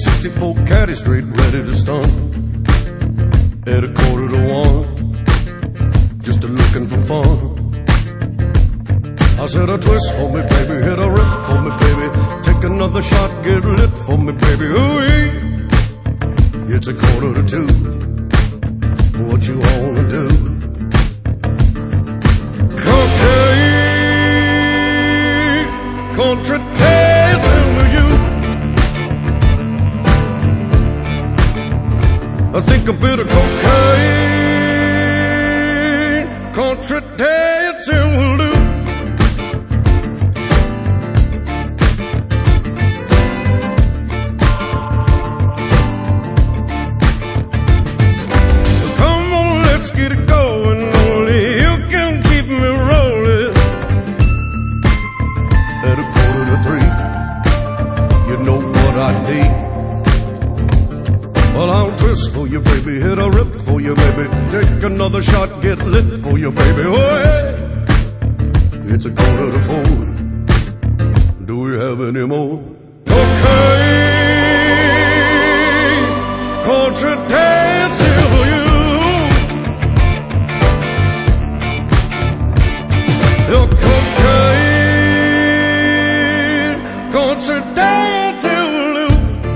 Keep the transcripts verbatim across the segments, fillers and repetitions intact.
sixty-four caddy straight ready to stunt at a quarter to one, just a looking for fun. I said a twist for me, baby, hit a rip for me, baby, take another shot, get lit for me, baby. Ooh-wee. It's a quarter to two. What you wanna do? Cocaine, country dancing with you. I think a bit of cocaine, country dancing will do. Come on, let's get it going. Only you can keep me rolling. At a quarter to three, you know what I need. Well, I'll twist for you, baby, hit a rip for you, baby, take another shot, get lit for you, baby. Oh, hey. It's a quarter to four. Do we have any more? Cocaine, country dancing for you. Your cocaine, country dancing for you.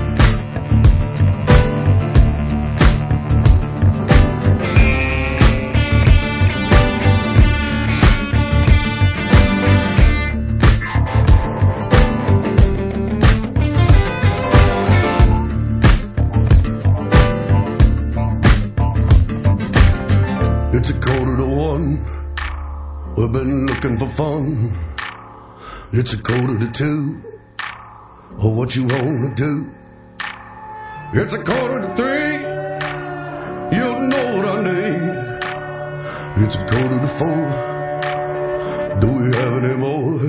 It's a quarter to one. We've been looking for fun. It's a quarter to two. Oh, what you wanna do? It's a quarter to three. You know what I need. It's a quarter to four. Do we have any more?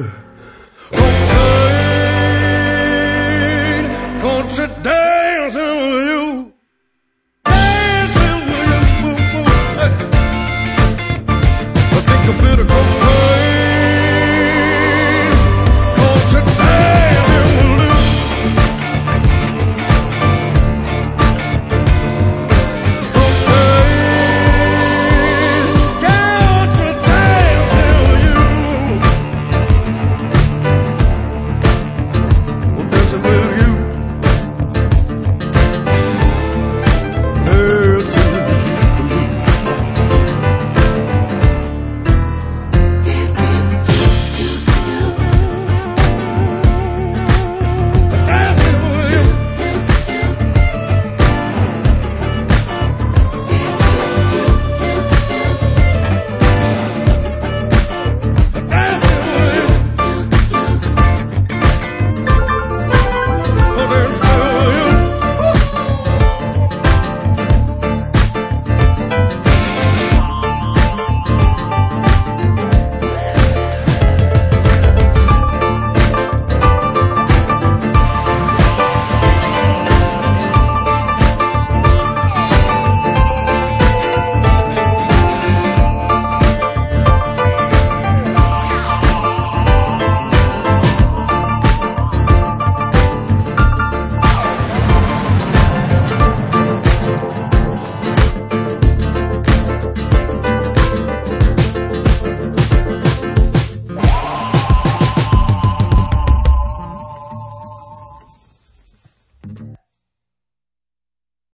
Cocaine, country dancing with you. Dancing with you. Hey. I think a bit of cocaine.